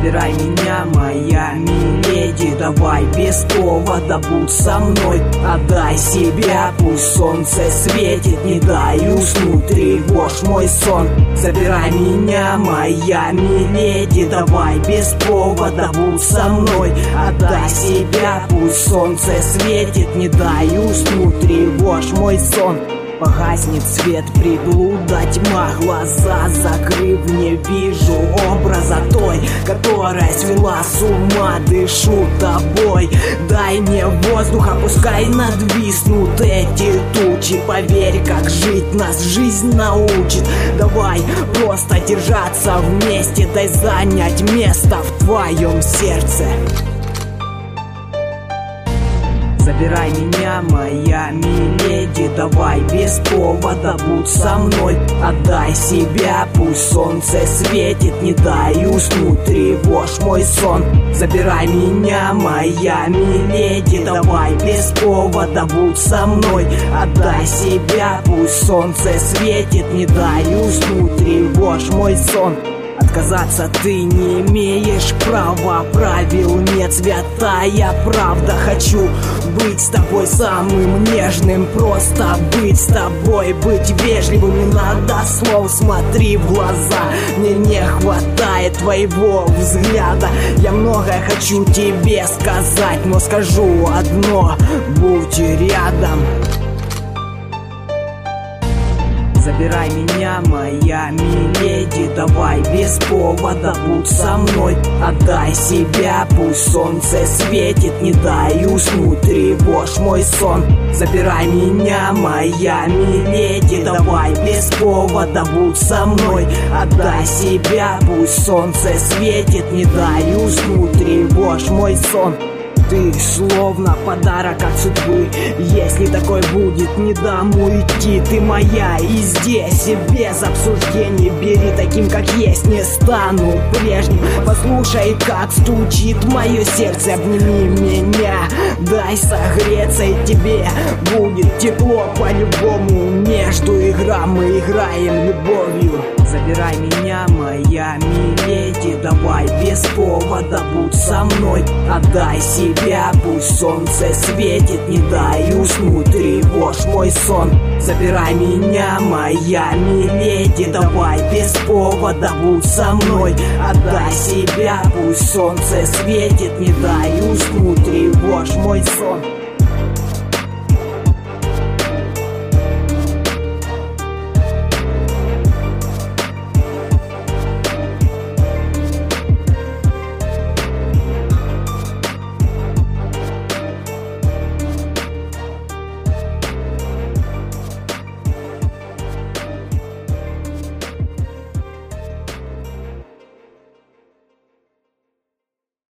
Забирай меня, моя миледи, давай без повода будь со мной. Отдай себя, пусть солнце светит, не дай уснуть, тревожь мой сон. Забирай меня, моя миледи, давай без повода будь со мной. Отдай себя, пусть солнце светит, не дай уснуть, тревожь мой сон. Погаснет свет, приблуда, тьма, глаза закрыв, не вижу образа той, которая свела с ума, дышу тобой. Дай мне воздуха, пускай надвиснут эти тучи. Поверь, как жить нас жизнь научит. Давай просто держаться вместе, дай занять место в твоем сердце. Забирай меня, моя миледи, давай без повода будь со мной. Отдай себя, пусть солнце светит, не дай уснуть, тревожь мой сон. Забирай меня, моя миледи, давай без повода будь со мной. Отдай себя, пусть солнце светит, не дай уснуть, тревожь мой сон. Отказаться ты не имеешь права, правил нет, святая правда. Хочу быть с тобой самым нежным, просто быть с тобой, быть вежливым. Не надо слов, смотри в глаза, мне не хватает твоего взгляда. Я многое хочу тебе сказать, но скажу одно: будь рядом. Забирай меня, моя миледи, давай без повода будь со мной. Отдай себя, пусть солнце светит, не дай уснуть, тревожь мой сон. Забирай меня, моя миледи, давай без повода будь со мной. Отдай себя, пусть солнце светит, не дай уснуть, тревожь мой сон. Ты словно подарок от судьбы, если такой будет, не дам уйти. Ты моя и здесь, и без обсуждений. Бери таким, как есть, не стану прежним. Послушай, как стучит мое сердце, обними меня, дай согреться, и тебе будет тепло по-любому. Между играм мы играем любовью. Забирай меня, моя миледи, давай без повода будь со мной. Отдай себя, пусть солнце светит, не дай уснуть, тревожь мой сон. Забирай меня, моя миледи, давай без повода будь со мной. Отдай себя, пусть солнце светит, не дай уснуть, тревожь мой сон.